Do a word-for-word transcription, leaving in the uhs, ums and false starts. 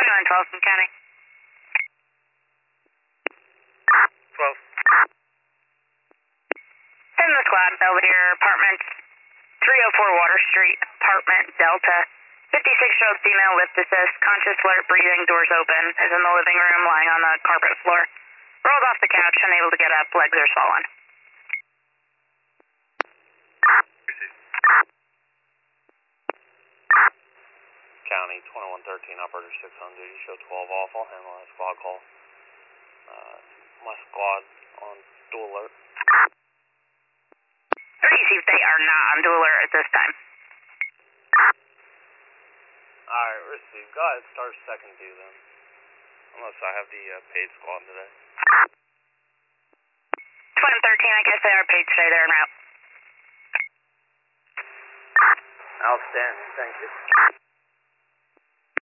nine twelve from County. twelve. In the squad, Belvedere Apartments, three oh four Water Street, Apartment Delta. fifty-six-year-old female with assist, conscious, alert, breathing, doors open, is in the living room, lying on the carpet floor. Rolled off the couch, unable to get up, legs are swollen. County, twenty-one thirteen, operator six on duty, show twelve off, I'll handle that squad call. Uh, my squad on dual alert. Please see if they are not on dual alert at this time. Alright, receive. Go ahead, start second due then. Unless I have the uh, paid squad today. twenty thirteen, I guess they are paid today, they're en route. Outstanding, thank you.